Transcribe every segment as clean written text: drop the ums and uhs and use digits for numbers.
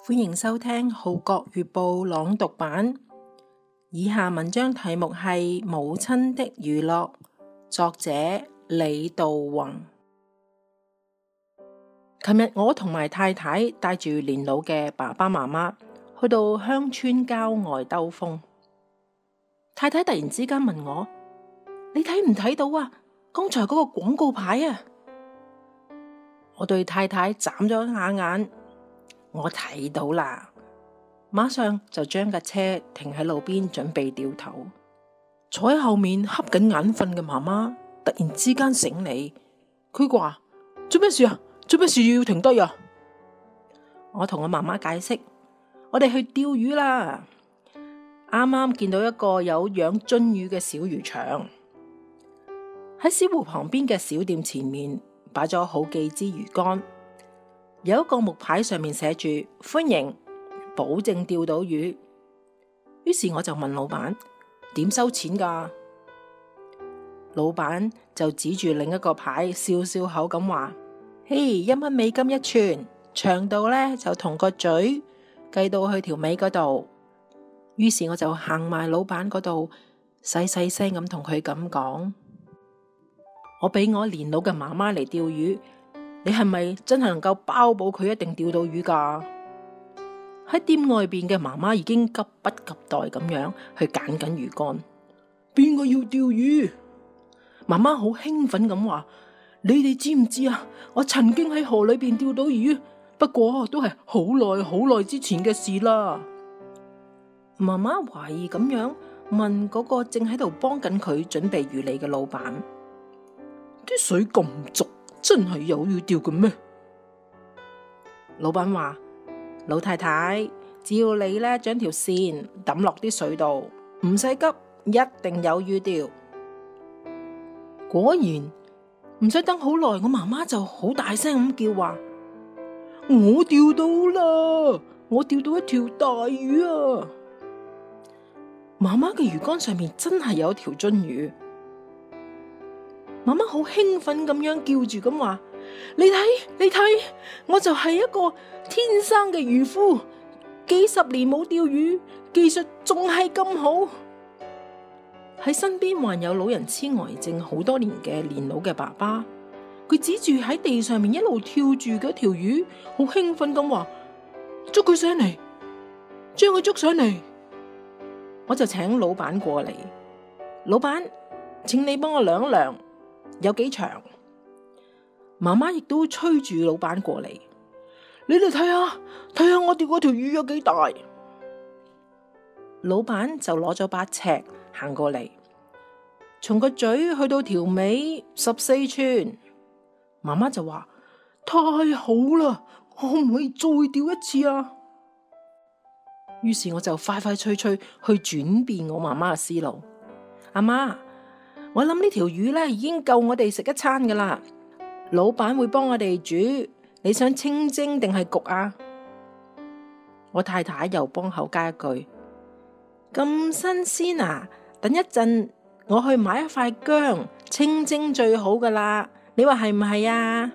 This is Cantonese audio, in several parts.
歡迎收聽《號角月報》朗讀版。以下文章題目係《母親的娛樂》，作者李道宏。琴日我同埋太太帶住年老嘅爸爸媽媽去到鄉村郊外兜風。太太突然之間問我：你睇唔睇到啊？剛才嗰個廣告牌啊！我對太太眨咗一下眼，我睇到啦，馬上就將架車停喺路邊，準備掉頭。坐喺後面瞌緊眼瞓嘅媽媽突然之間醒嚟，佢話：做咩事啊？做咩事要停低啊？我同我媽媽解釋：我哋去釣魚啦，啱啱見到一個有養鱒魚嘅小魚場，喺小湖旁邊嘅小店前面擺咗好幾支魚竿，有一個木牌上面寫住歡迎，保證釣到魚。於是我就問老闆：點收錢㗎？老闆就指住另一個牌，笑笑口咁話：嘿，1蚊美金一串，長度呢就同個嘴計到去條尾嗰度。於是我就行埋老闆嗰度，細細聲咁同佢咁講：我俾我年老嘅媽媽嚟釣魚，你係咪真係能夠包保佢一定釣到魚㗎？喺店外邊嘅媽媽已經急不及待咁樣去揀緊魚竿。邊個要釣魚？媽媽好興奮咁話：你哋知唔知啊？我曾經喺河裏邊釣到魚，不過都係好耐之前嘅事啦。媽媽懷疑咁樣問嗰個正喺度幫緊佢準備魚餌嘅老闆：啲水咁濁，真係有魚釣嘅咩？老闆話：老太太，只要你呢將條線抌落啲水度，唔使急，一定有魚釣。果然唔使等好耐，我媽媽就好大聲咁叫話：我釣到啦！我釣到一條大魚啊！媽媽嘅魚竿上面真係有條鱒魚。媽媽好興奮咁樣叫住咁話：你睇，我就係一個天生嘅漁夫，幾十年冇釣魚，技術仲係咁好。喺身邊患有老人痴呆症好多年嘅年老嘅爸爸，佢指住喺地上面一路跳住嗰條魚，好興奮咁話：捉佢上嚟，將佢捉上嚟。我就請老闆過嚟，老闆，請你幫我量一量，有幾長？媽媽亦都催住老闆過嚟，你哋睇下我釣嗰條魚有幾大？老闆就攞咗把尺行過嚟，從個嘴去到條尾14寸。媽媽就話：太好啦，可唔可以再釣一次啊？於是我就快脆去轉變我媽媽嘅思路。阿媽，我諗呢條魚呢已經夠我哋食一餐噶啦。老闆會幫我哋煮，你想清蒸定係焗啊？我太太又幫口加一句：咁新鮮啊！等一陣我去買一塊薑，清蒸最好噶啦。你話係唔係啊？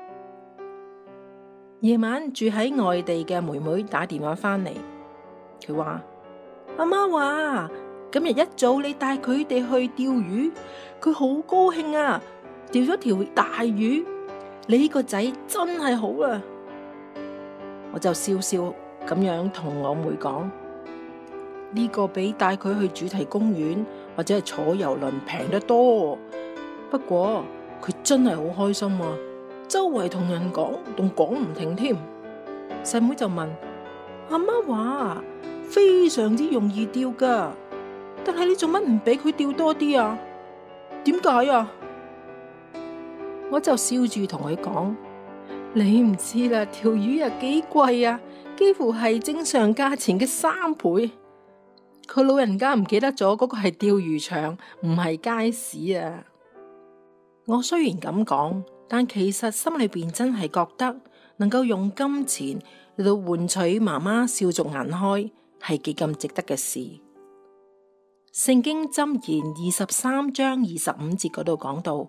夜晚住喺外地嘅妹妹打電話返嚟，佢話：阿媽話今日一早你帶佢哋去釣魚，佢好高興啊！釣咗條大魚，你呢個仔真係好啊！我就笑笑咁樣同我妹講：呢個比帶佢去主題公園或者係坐遊輪平得多。不過佢真係好開心啊，周圍同人講，仲講唔停添。細妹就問：阿媽話非常之容易釣噶，但係你做乜唔俾佢釣多啲啊？點解啊？我就笑住同佢講：你唔知啦，條魚啊幾貴啊，幾乎係正常價錢嘅3倍。佢老人家唔記得咗嗰個係釣魚場，唔係街市啊。我雖然咁講，但其實心裏邊真係覺得能夠用金錢嚟到換取媽媽笑逐顏開，係幾咁值得嘅事。聖經箴言23章25節嗰度講到：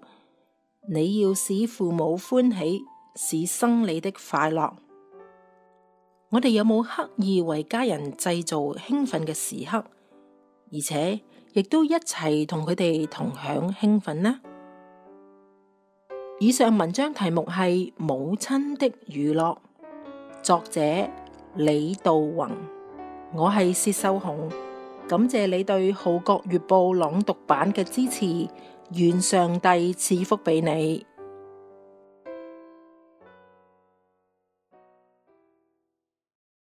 你要使父母歡喜，是生你的快樂。 我哋有冇刻意為家人製造興奮嘅時刻，而且亦都一齊同佢哋同享興奮呢？以上文章題目係母親的娛樂，作者李道宏，我係薛秀紅，感謝你對《號角月報》朗讀版嘅支持，願上帝賜福俾你。